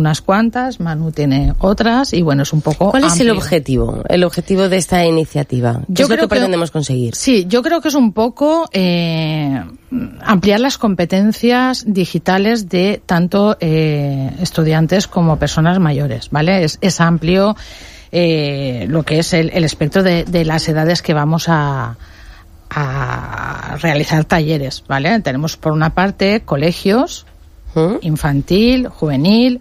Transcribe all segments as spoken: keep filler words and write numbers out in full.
unas cuantas, Manu tiene otras, y bueno, es un poco ¿Cuál amplio. es el objetivo? El objetivo de esta iniciativa. ¿Qué Yo es lo creo que pretendemos conseguir? Sí, yo creo que es un poco eh, ampliar las competencias digitales de tanto eh, estudiantes como personas mayores, ¿vale? Es, es amplio eh, lo que es el, el espectro de, de las edades que vamos a a realizar talleres, ¿vale? Tenemos por una parte colegios, ¿Mm? infantil, juvenil,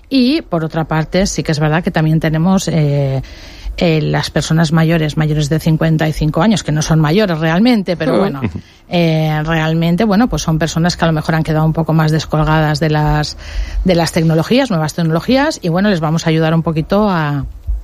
y por otra parte sí que es verdad que también tenemos eh, eh, las personas mayores, mayores de cincuenta y cinco años, que no son mayores realmente, pero bueno, eh, realmente, bueno, pues son personas que a lo mejor han quedado un poco más descolgadas de las de las tecnologías, nuevas tecnologías, y bueno, les vamos a ayudar un poquito a,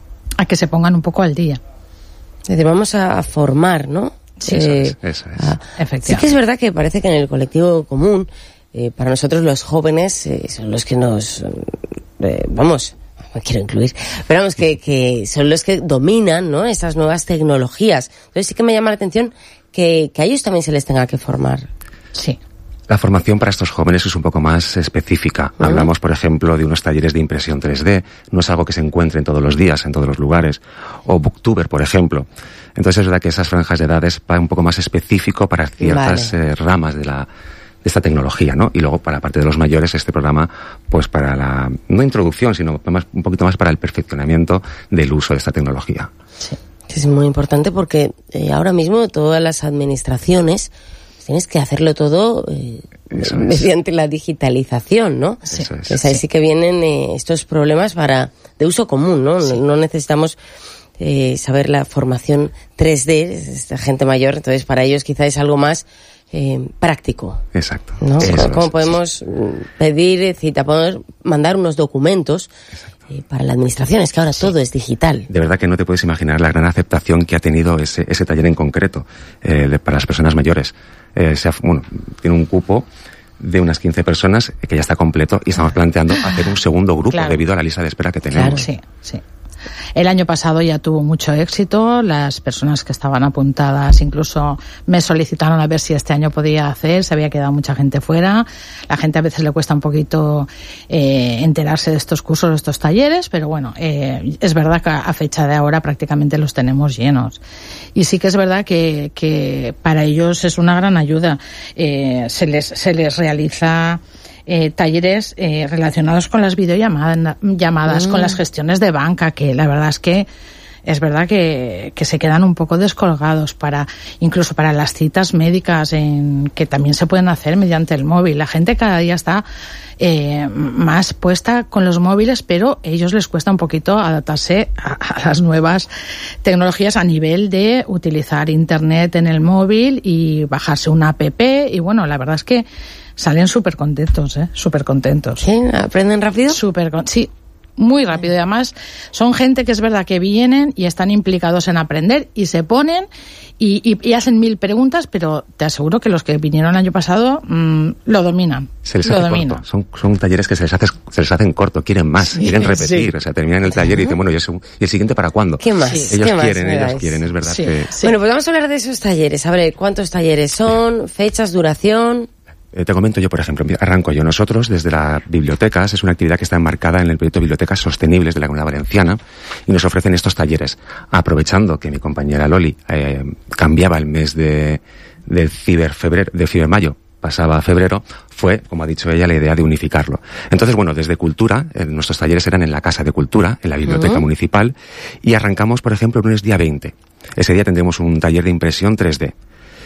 a que se pongan un poco al día. Es decir, vamos a formar, ¿no? Sí, eh, eso es. Eso es. Ah, sí que es verdad que parece que en el colectivo común, eh, para nosotros los jóvenes eh, son los que nos, eh, vamos, me quiero incluir, pero vamos, que, que son los que dominan, ¿no?, esas nuevas tecnologías. Entonces sí que me llama la atención que, que a ellos también se les tenga que formar. Sí. La formación para estos jóvenes es un poco más específica. Uh-huh. Hablamos, por ejemplo, de unos talleres de impresión tres D. No es algo que se encuentre en todos los días, en todos los lugares. O Booktuber, por ejemplo. Entonces es verdad que esas franjas de edades van un poco más específico para ciertas vale. eh, ramas de la de esta tecnología, ¿no? Y luego, para la parte de los mayores, este programa, pues para la, no introducción, sino más, un poquito más para el perfeccionamiento del uso de esta tecnología. Sí. Es muy importante porque eh, ahora mismo todas las administraciones tienes que hacerlo todo eh, mediante la digitalización, ¿no? Sí. Eso es, pues ahí sí, sí que vienen eh, estos problemas para de uso común, ¿no? Sí. No necesitamos eh, saber la formación tres D, esta gente mayor, entonces para ellos quizá es algo más eh, práctico. Exacto. ¿No? Eso ¿Cómo es, podemos sí. pedir cita, poder mandar unos documentos eh, para la administración? Es que ahora sí. todo es digital. De verdad que no te puedes imaginar la gran aceptación que ha tenido ese, ese taller en concreto eh, para las personas mayores. Eh, se ha, bueno, tiene un cupo de unas quince personas que ya está completo y estamos planteando hacer un segundo grupo claro. debido a la lista de espera que tenemos. Claro, sí, sí. El año pasado ya tuvo mucho éxito, las personas que estaban apuntadas incluso me solicitaron a ver si este año podía hacer, se había quedado mucha gente fuera, la gente a veces le cuesta un poquito eh, enterarse de estos cursos, de estos talleres, pero bueno, eh, es verdad que a fecha de ahora prácticamente los tenemos llenos. Y sí que es verdad que, que para ellos es una gran ayuda, eh, se les, se les realiza Eh, talleres eh, relacionados con las videollamadas, llamadas, mm. con las gestiones de banca, que la verdad es que es verdad que, que se quedan un poco descolgados para, incluso para las citas médicas en, que también se pueden hacer mediante el móvil. La gente cada día está eh, más puesta con los móviles, pero a ellos les cuesta un poquito adaptarse a, a las nuevas tecnologías a nivel de utilizar internet en el móvil y bajarse una app, y bueno, la verdad es que salen súper contentos, ¿eh? Súper contentos. ¿Sí? ¿Aprenden rápido? Súper con... Sí, muy rápido. Y además son gente que es verdad que vienen y están implicados en aprender y se ponen y, y, y hacen mil preguntas, pero te aseguro que los que vinieron el año pasado mmm, lo dominan. Se les lo hace dominan. corto. Son, son talleres que se les, hace, se les hacen corto, quieren más, sí, quieren repetir. Sí. O sea, terminan el taller y dicen, bueno, ¿y, ese, ¿y el siguiente para cuándo? ¿Qué más? Sí. Ellos ¿Qué quieren, más ellos quieren, es verdad sí. que... Sí. Bueno, pues vamos a hablar de esos talleres. A ver, ¿cuántos talleres son? ¿Fechas, duración? Eh, te comento yo, por ejemplo, arranco yo. Nosotros, desde la Bibliotecas, es una actividad que está enmarcada en el proyecto Bibliotecas Sostenibles de la Comunidad Valenciana, y nos ofrecen estos talleres. Aprovechando que mi compañera Loli eh, cambiaba el mes de, de ciberfebrero, de cibermayo, pasaba a febrero, fue, como ha dicho ella, la idea de unificarlo. Entonces, bueno, desde Cultura, eh, nuestros talleres eran en la Casa de Cultura, en la Biblioteca uh-huh. Municipal, y arrancamos, por ejemplo, el lunes día veinte. Ese día tendremos un taller de impresión tres D.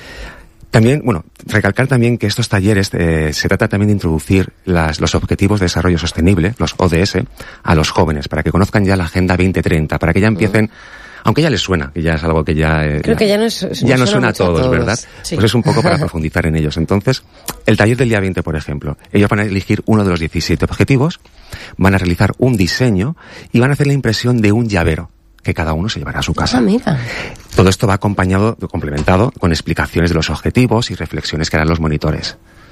También, bueno, recalcar también que estos talleres eh, se trata también de introducir las, los Objetivos de Desarrollo Sostenible, los O D S, a los jóvenes, para que conozcan ya la Agenda veinte treinta, para que ya empiecen, uh-huh. aunque ya les suena, que ya es algo que ya... Eh, Creo que ya no, es, ya no suena a todos, a todos, ¿verdad? Sí. Pues es un poco para profundizar en ellos. Entonces, el taller del día veinte, por ejemplo, ellos van a elegir uno de los diecisiete objetivos, van a realizar un diseño y van a hacer la impresión de un llavero que cada uno se llevará a su casa. Ah, mira. Todo esto va acompañado, complementado con explicaciones de los objetivos y reflexiones que harán los monitores.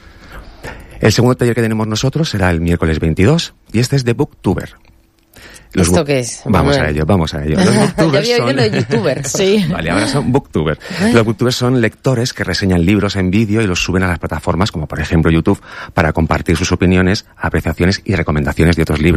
El segundo taller que tenemos nosotros será el miércoles veintidós y este es de Booktuber. Los ¿Esto qué es? Vamos a ello, vamos a ello. Los booktubers ya había son... oído los youtubers. Sí. Vale, ahora son booktubers. Los booktubers son lectores que reseñan libros en vídeo y los suben a las plataformas como por ejemplo YouTube para compartir sus opiniones, apreciaciones y recomendaciones de otros libros.